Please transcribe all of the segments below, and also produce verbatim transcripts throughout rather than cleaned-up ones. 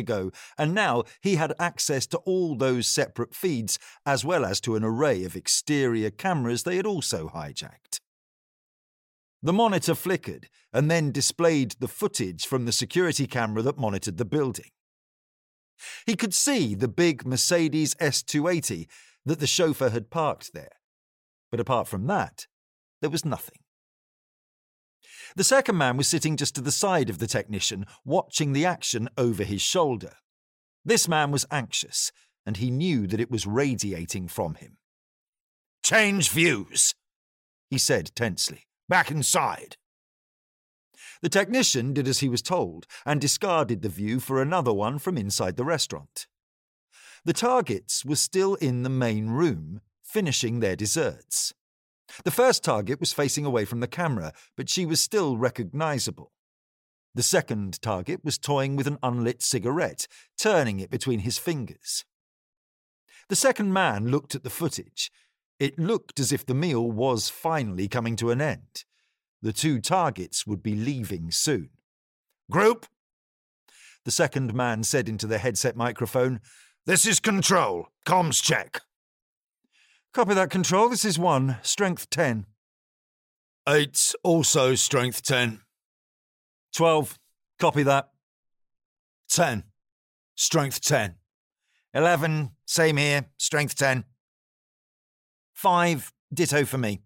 ago, and now he had access to all those separate feeds, as well as to an array of exterior cameras they had also hijacked. The monitor flickered and then displayed the footage from the security camera that monitored the building. He could see the big Mercedes S two eighty that the chauffeur had parked there, but apart from that, there was nothing. The second man was sitting just to the side of the technician, watching the action over his shoulder. This man was anxious, and he knew that it was radiating from him. "Change views," he said tensely. "Back inside." The technician did as he was told and discarded the view for another one from inside the restaurant. The targets were still in the main room, finishing their desserts. The first target was facing away from the camera, but she was still recognizable. The second target was toying with an unlit cigarette, turning it between his fingers. The second man looked at the footage. It looked as if the meal was finally coming to an end. The two targets would be leaving soon. "Group," the second man said into the headset microphone. "This is Control. Comms check." "Copy that, Control. This is one. Strength ten. Eight, also strength ten. Twelve. Copy that. Ten. Strength ten. Eleven. Same here. Strength ten. Five. Ditto for me.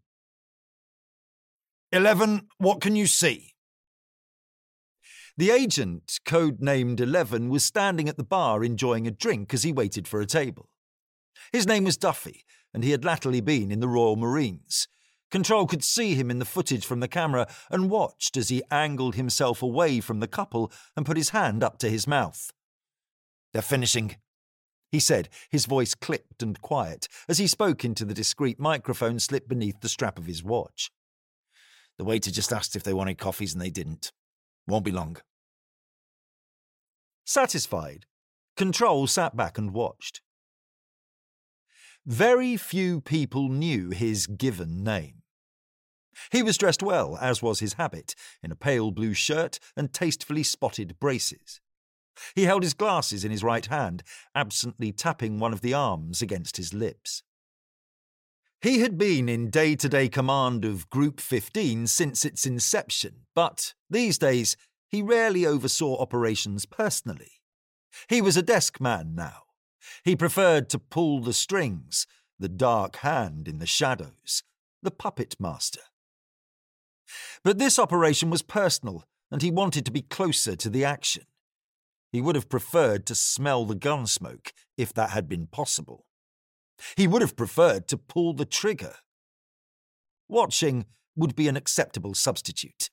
Eleven, what can you see?" The agent, code-named Eleven, was standing at the bar enjoying a drink as he waited for a table. His name was Duffy, and he had latterly been in the Royal Marines. Control could see him in the footage from the camera and watched as he angled himself away from the couple and put his hand up to his mouth. "They're finishing," he said, his voice clipped and quiet, as he spoke into the discreet microphone slipped beneath the strap of his watch. "The waiter just asked if they wanted coffees and they didn't. Won't be long." Satisfied, Control sat back and watched. Very few people knew his given name. He was dressed well, as was his habit, in a pale blue shirt and tastefully spotted braces. He held his glasses in his right hand, absently tapping one of the arms against his lips. He had been in day-to-day command of Group fifteen since its inception, but these days he rarely oversaw operations personally. He was a desk man now. He preferred to pull the strings, the dark hand in the shadows, the puppet master. But this operation was personal, and he wanted to be closer to the action. He would have preferred to smell the gun smoke, if that had been possible. He would have preferred to pull the trigger. Watching would be an acceptable substitute.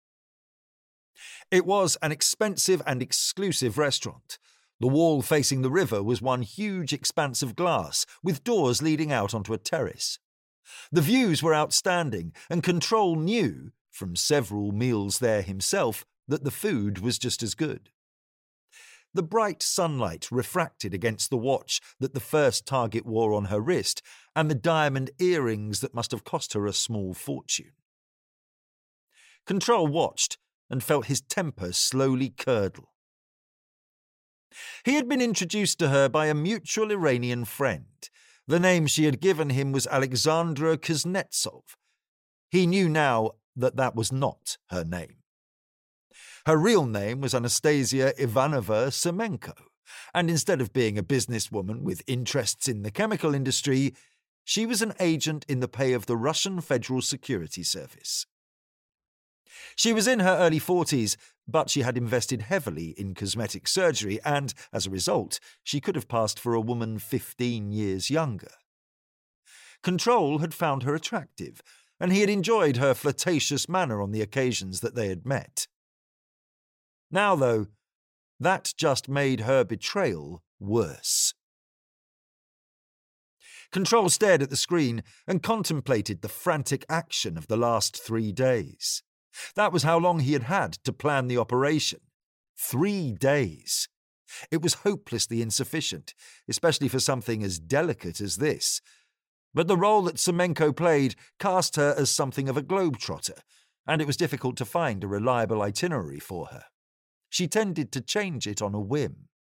It was an expensive and exclusive restaurant. The wall facing the river was one huge expanse of glass, with doors leading out onto a terrace. The views were outstanding, and Control knew, from several meals there himself, that the food was just as good. The bright sunlight refracted against the watch that the first target wore on her wrist and the diamond earrings that must have cost her a small fortune. Control watched and felt his temper slowly curdle. He had been introduced to her by a mutual Iranian friend. The name she had given him was Alexandra Kuznetsov. He knew now that that was not her name. Her real name was Anastasia Ivanova Semenko, and instead of being a businesswoman with interests in the chemical industry, she was an agent in the pay of the Russian Federal Security Service. She was in her early forties, but she had invested heavily in cosmetic surgery, and, as a result, she could have passed for a woman fifteen years younger. Control had found her attractive, and he had enjoyed her flirtatious manner on the occasions that they had met. Now, though, that just made her betrayal worse. Control stared at the screen and contemplated the frantic action of the last three days. That was how long he had had to plan the operation. Three days. It was hopelessly insufficient, especially for something as delicate as this. But the role that Semenko played cast her as something of a globetrotter, and it was difficult to find a reliable itinerary for her. She tended to change it on a whim.